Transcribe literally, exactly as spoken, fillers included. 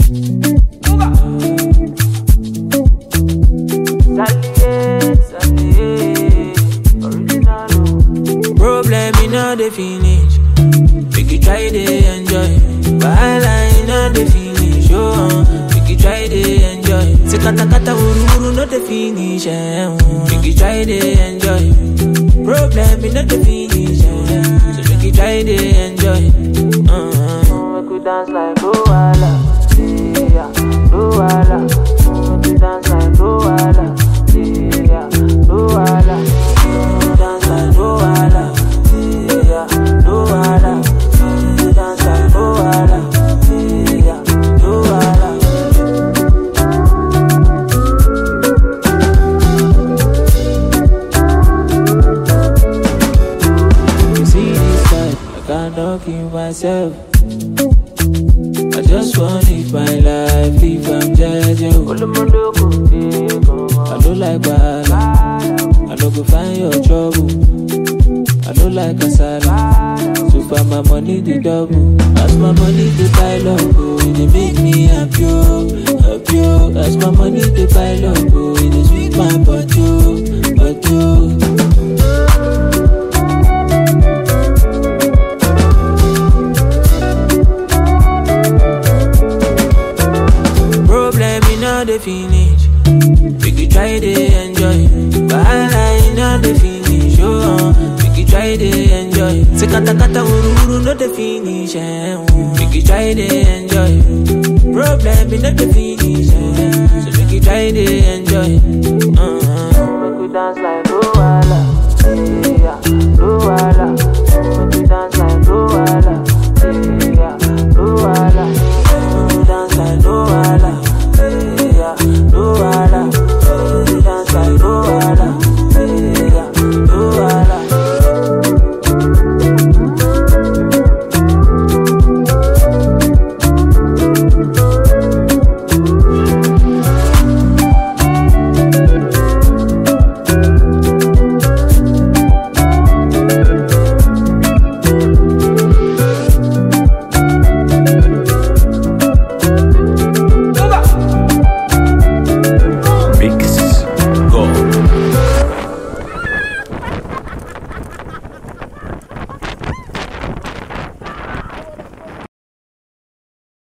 Problem in all the finish. Make you try to enjoy. Wahala in all the finish. Oh, make you try to enjoy. Say kata kata uru uru not the finish. Eh, oh. Make you try to enjoy. Problem in all the finish. Eh, so make you try to enjoy. Uh-huh. Make you dance like Luala, yeah, Luala. Make you dance like Luala, yeah, Luala. Dance like Luala, yeah, Luala. Dance like Luala, yeah, Luala. You see this life, I cannot keep myself. I just want to live my life, if I'm judging. I don't like bad, I don't go find your trouble. I don't like kasala, so far my money the double. As my money the pile up, oh, it make me happy, oh, happy, oh. As my money the pile up, oh, it sweet my butt, oh, butt, oh. The finish, make you try to enjoy. Wahala in all the finish, oh, make you try to enjoy. Say kata kata uru uru not the finish, eh, oh. Make you try to enjoy. Problem in all the finish, eh, so make you try to enjoy. Uh-huh. Make you dance like